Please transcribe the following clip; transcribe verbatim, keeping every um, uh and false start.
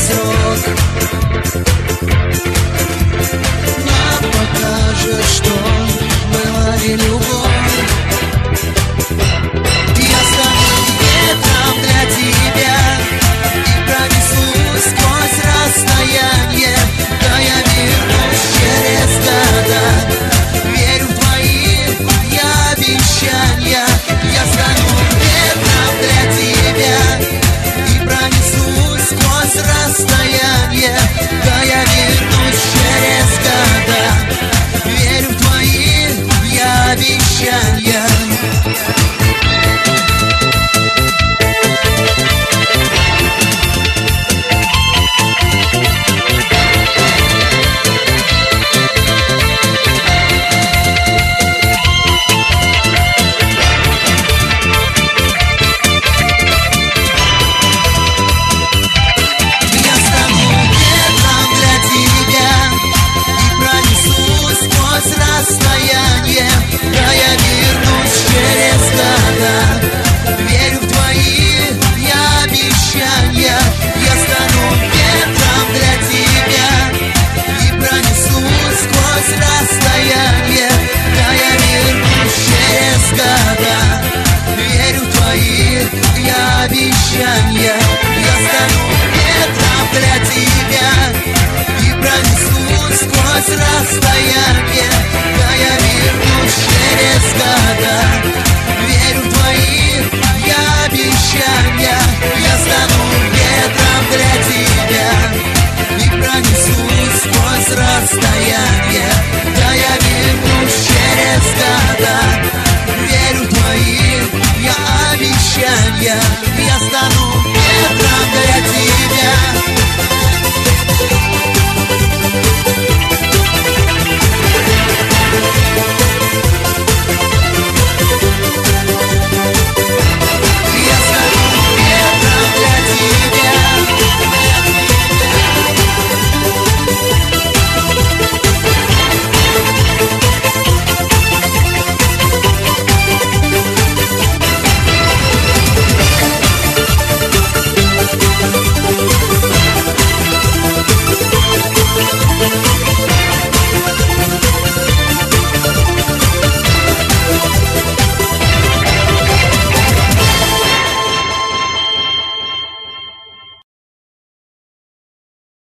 срок нам покажет, что была и любовь. Я стану ветром для тебя и пронесусь сквозь расстояние. Да я вернусь через года, верю в твои я обещания. Я стану ветром для тебя и пронесусь сквозь расстояние. Да я вернусь через года, верю в твои я обещания. Расстояние, да я вернусь через года, верю в твои я обещания. Я стану ветром для тебя и пронесусь сквозь расстояние. Да я вернусь через года, верю в твои я обещания. Я стану ветром для тебя и пронесусь сквозь расстояние.